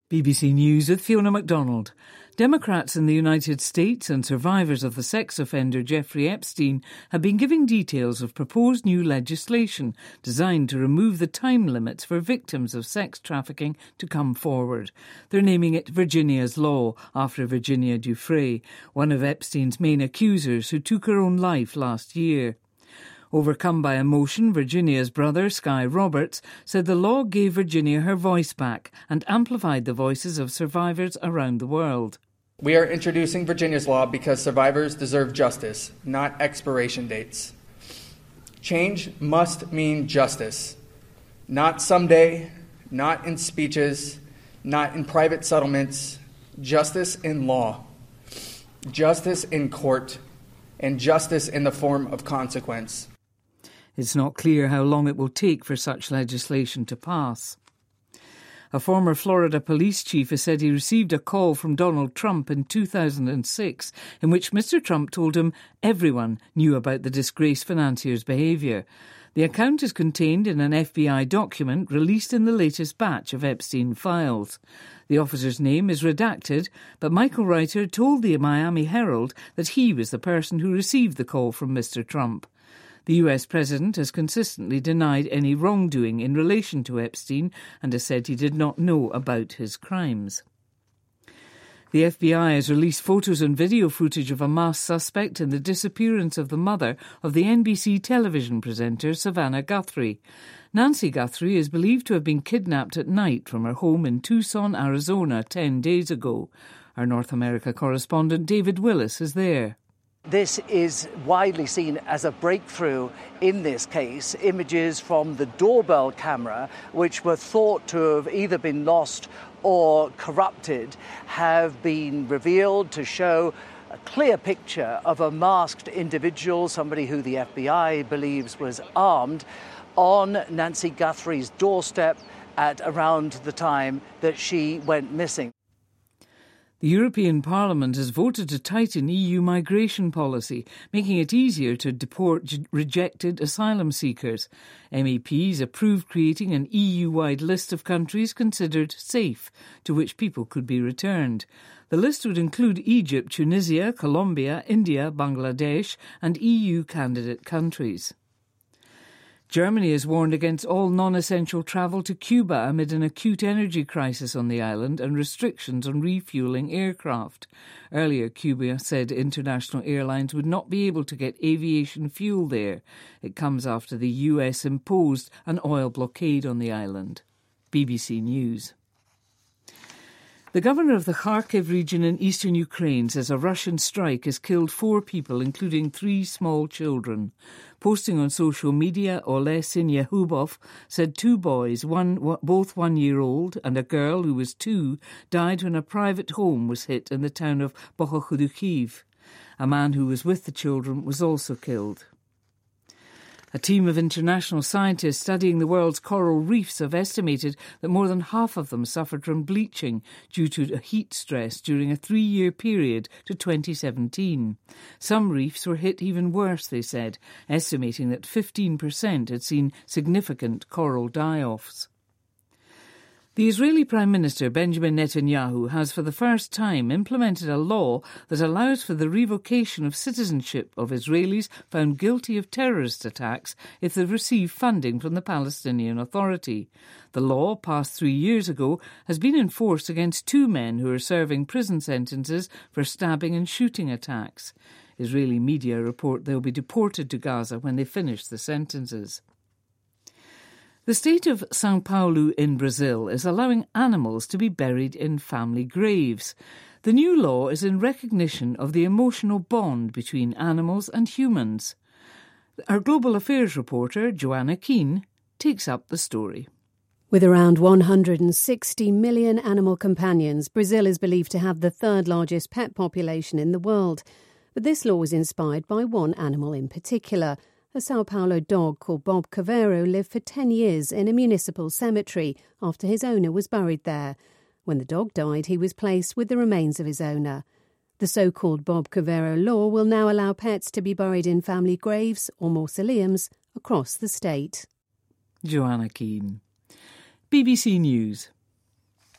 BBC News with Fiona MacDonald. Democrats in the United States and survivors of the sex offender Jeffrey Epstein have been giving details of proposed new legislation designed to remove the time limits for victims of sex trafficking to come forward. They're naming it Virginia's Law, after Virginia Giuffre, one of Epstein's main accusers who took her own life last year. Overcome by emotion, Virginia's brother, Sky Roberts, said the law gave Virginia her voice back and amplified the voices of survivors around the world. We are introducing Virginia's Law because survivors deserve justice, not expiration dates. Change must mean justice, not someday, not in speeches, not in private settlements, justice in law, justice in court, and justice in the form of consequence. It's not clear how long it will take for such legislation to pass. A former Florida police chief has said he received a call from Donald Trump in 2006 in which Mr. Trump told him everyone knew about the disgraced financier's behaviour. The account is contained in an FBI document released in the latest batch of Epstein files. The officer's name is redacted, but Michael Reiter told the Miami Herald that he was the person who received the call from Mr. Trump. The US president has consistently denied any wrongdoing in relation to Epstein and has said he did not know about his crimes. The FBI has released photos and video footage of a masked suspect in the disappearance of the mother of the NBC television presenter Savannah Guthrie. Nancy Guthrie is believed to have been kidnapped at night from her home in Tucson, Arizona 10 days ago. Our North America correspondent David Willis is there. This is widely seen as a breakthrough in this case. Images from the doorbell camera, which were thought to have either been lost or corrupted, have been revealed to show a clear picture of a masked individual, somebody who the FBI believes was armed, on Nancy Guthrie's doorstep at around the time that she went missing. The European Parliament has voted to tighten EU migration policy, making it easier to deport rejected asylum seekers. MEPs approved creating an EU-wide list of countries considered safe, to which people could be returned. The list would include Egypt, Tunisia, Colombia, India, Bangladesh and EU candidate countries. Germany has warned against all non-essential travel to Cuba amid an acute energy crisis on the island and restrictions on refuelling aircraft. Earlier, Cuba said international airlines would not be able to get aviation fuel there. It comes after the US imposed an oil blockade on the island. BBC News. The governor of the Kharkiv region in eastern Ukraine says a Russian strike has killed 4 people, including 3 small children. Posting on social media, Oleh Sinyahubov said 2 boys, both 1-year-old, and a girl who was 2, died when a private home was hit in the town of Bohodukhiv. A man who was with the children was also killed. A team of international scientists studying the world's coral reefs have estimated that more than half of them suffered from bleaching due to heat stress during a 3-year period to 2017. Some reefs were hit even worse, they said, estimating that 15% had seen significant coral die-offs. The Israeli Prime Minister Benjamin Netanyahu has for the first time implemented a law that allows for the revocation of citizenship of Israelis found guilty of terrorist attacks if they receive funding from the Palestinian Authority. The law, passed 3 years ago, has been enforced against 2 men who are serving prison sentences for stabbing and shooting attacks. Israeli media report they'll be deported to Gaza when they finish the sentences. The state of São Paulo in Brazil is allowing animals to be buried in family graves. The new law is in recognition of the emotional bond between animals and humans. Our Global Affairs reporter, Joanna Keane, takes up the story. With around 160 million animal companions, Brazil is believed to have the 3rd largest pet population in the world. But this law is inspired by one animal in particular. A Sao Paulo dog called Bob Cavero lived for 10 years in a municipal cemetery after his owner was buried there. When the dog died, he was placed with the remains of his owner. The so-called Bob Cavero law will now allow pets to be buried in family graves or mausoleums across the state. Joanna Keane. BBC News.